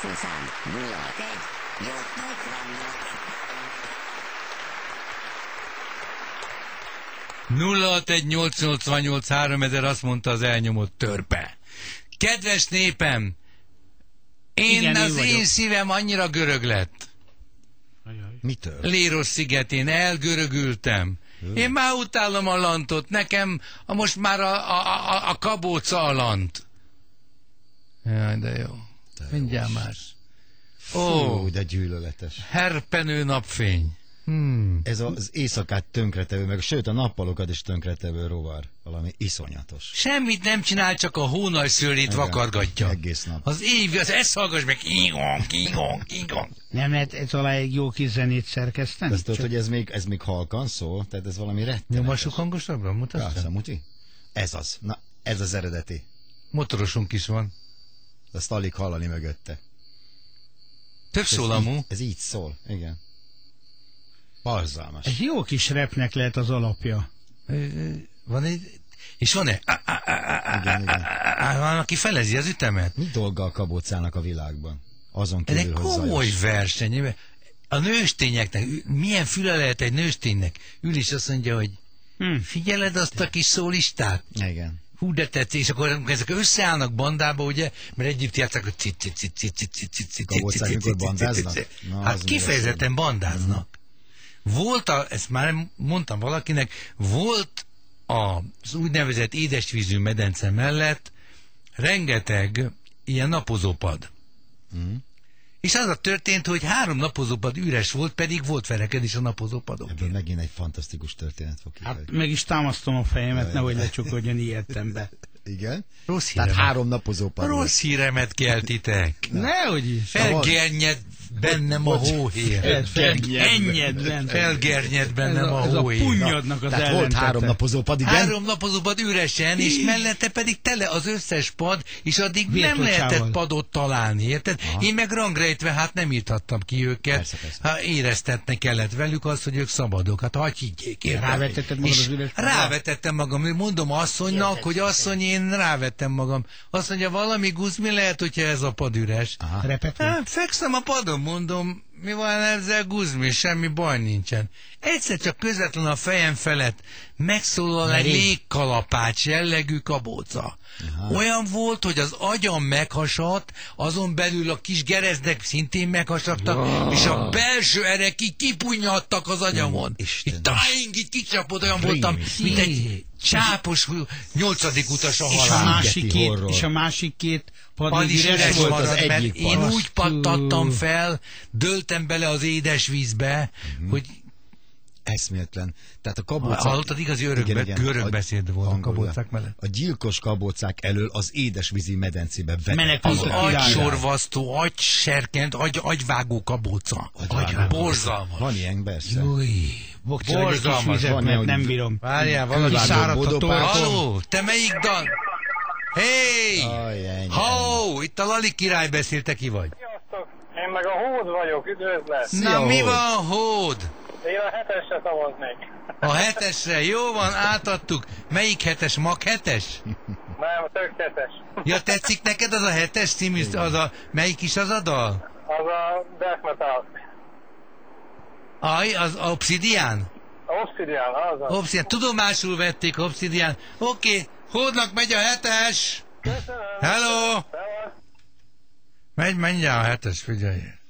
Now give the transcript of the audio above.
szám 061-888-3000, azt mondta az elnyomott törpe. Kedves népem, én szívem annyira görög lett. Mitől? Léros szigetén elgörögültem. Én már utálom a lantot, nekem most már a kabóca a lant. Jaj, de jó. Mindjárt más. Ó, de gyűlöletes. Herpenő napfény. Ez az éjszakát tönkretevő, meg sőt a nappalokat is tönkretevő rovar. Valami iszonyatos. Semmit nem csinál, csak a hónajszőrét vakargatja. Egész nap. Az év, ezt hallgass meg, kígong. Nem lehet ez alá egy jó kis zenét szerkeszteni? Azt tudod, hogy ez még halkan szól? Tehát ez valami rettenetes. Nyomassuk hangosabbra? Mutasd. Persze, muti? Ez az. Na, ez az eredeti. Motorosunk is van. Azt alig hallani mögötte. Tök szólamú. Ez így szól, igen. Barzalmas. Egy jó kis repnek lehet az alapja. Van egy... És van-e? Igen. Van, aki felezi az ütemet? Mi dolga a kabócának a világban? Azon Ez egy kívül, hogy komoly zajos. verseny. A nőstényeknek, milyen füle lehet egy nősténynek? Ül és azt mondja, hogy figyeled azt a kis szólistát? Igen. Hú, de tetszik, és akkor ezek összeállnak bandába, ugye, mert együtt játszák, hogy Kabócák mikor bandáznak? Hát kifejezetten bandáznak. Volt, ezt már mondtam valakinek, volt az úgynevezett édesvízű medence mellett rengeteg ilyen napozópad. És az a történt, hogy 3 napozópad üres volt, pedig volt verekedés a napozópadok. Ebből megint egy fantasztikus történet fog Hát kifejteni. meg is támasztom a fejemet, nehogy lecsukodjon ilyettem be. Igen? Rossz Tehát híremet. 3 napozópad. Rossz híremet keltitek. Nehogy is. Felgernyed bennem a hóhér. Felgernyed bennem a Ez a hóhér. punnyadnak az Tehát volt ellentete. 3 napozópad, igen? 3 napozópad üresen, és mellette pedig tele az összes pad, és addig nem Virtucsával. lehetett padot találni, érted? Én meg rangrejtve, hát nem írhattam ki őket. Persze. Hát éreztetni kellett velük azt, hogy ők szabadok. Hát hagyj higgyék, érted? Rávetetted magad És az üres padra? rávetettem magam, mondom asszonynak, hogy asszony, én rávettem magam. Azt mondja, valami guzmi lehet, hogyha ez a pad üres. Repető? Hát, fekszem a padon, mondom, mi van ezzel guzmi, semmi baj nincsen. Egyszer csak közvetlen a fejem felett megszólal egy légkalapács jellegű kabóca. Olyan volt, hogy az agyam meghasadt, azon belül a kis gerezdek szintén meghasadtak, és a belső erek így kipunyadtak az agyamon. Isten. Így tájing, így kicsapott, olyan voltam, mint egy csápos 8. utas a halál. És a másik két Pad pad is üres üres volt. maradt, az mert egyik én pad. úgy pattattam fel, döltem bele az édesvízbe, hogy Eszméletlen. Tehát a kabócák... hallottad, igazi görög beszéd volt a kabócák mellett. A gyilkos kabócák elől az édesvízi medencébe Az Menekültek agysorvasztó, agyserkent, agyvágó kabóca. Borzalmas. Van ilyen, persze. Bokcsal egy kis Borzalmas, vizet, van mert ilyen, nem hogy- bírom. Várjál, valaki Külvágó száradt a bodopákon. torkom. Halló, te melyik dal? Hey! Ajj, Ho, itt a Lali király beszél, te ki vagy? Sziasztok! Én meg a Hód vagyok, üdvözlet! Na, mi Hód. van, Hód? Én a 7-esre szavaznék. A 7-esre, jó van, átadtuk. Melyik 7-es, mag 7-es? Nem, tök 7-es. Ja, tetszik neked az a 7-es című, melyik is az a dal? Az a Death Metal. Az Obsidian? Obsidian, az a. Obsidian, tudomásul vették Obsidian. Oké, Hódnak megy a 7-es. Köszönöm! Hello! Szevasz! Menj a 7-es, figyelj.